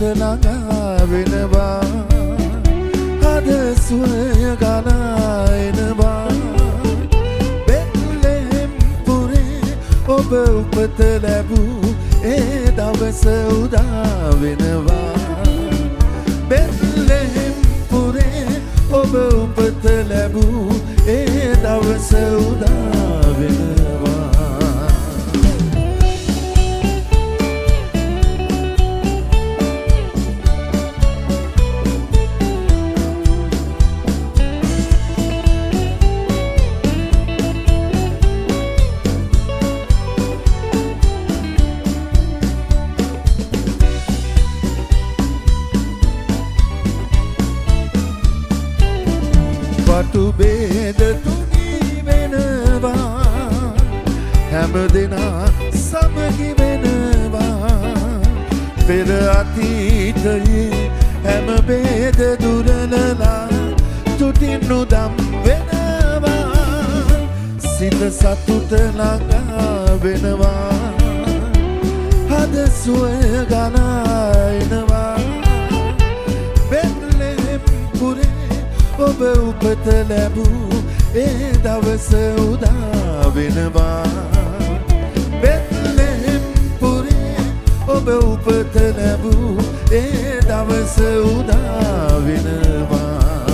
සතුට ළඟා වෙනවා අද සුවය ගලා එනවා බෙත්ලෙහෙම් පුරේ ඔබ උපත ලැබූ ඒ දවස උදා වෙනවා බෙත්ලෙහෙම් පුරේ ඔබ උපත ලැබූ ඒ දවස උදා වෙනවා පටු බේද තුනී වෙනවා හැම දෙනා සමගි වෙනවා පෙර අතීතයේ හැම බේද දුරලලා තුටින් උදම් වෙනවා සිත සතුට ළඟා වෙනවා අද සුවය ගලා එනවා බෙත්ලෙහෙම් පුරේ ඔබ උපත ලැබූ ඒ දවස උදා වෙනවා බෙත්ලෙහෙම් පුරේ ඔබ උපත ලැබූ ඒ දවස උදා වෙනවා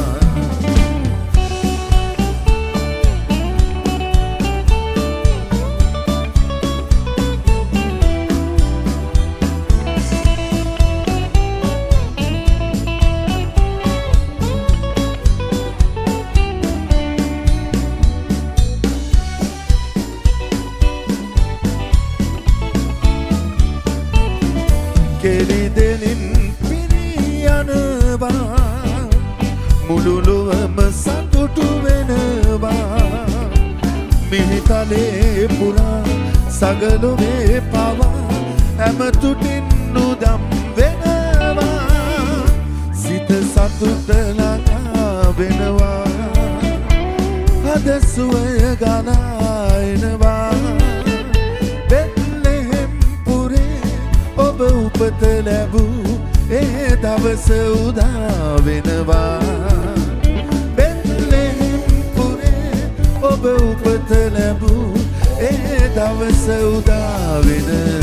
කෙලි දෙලින් පිරී යනවා මුළු ලොවම සතුටු වෙනවා මිහිතලේ පුරා සගලොවේ පවා හැම තුටින් උදම් වෙනවා සිත සතුට ළඟා වෙනවා අද සුවය ගලා එනවා ඔබ උපත ලැබූ ඒ දවස උදා වෙනවා බෙත්ලෙහෙම් පුරේ ඔබ උපත ලැබූ ඒ දවස උදා වෙනවා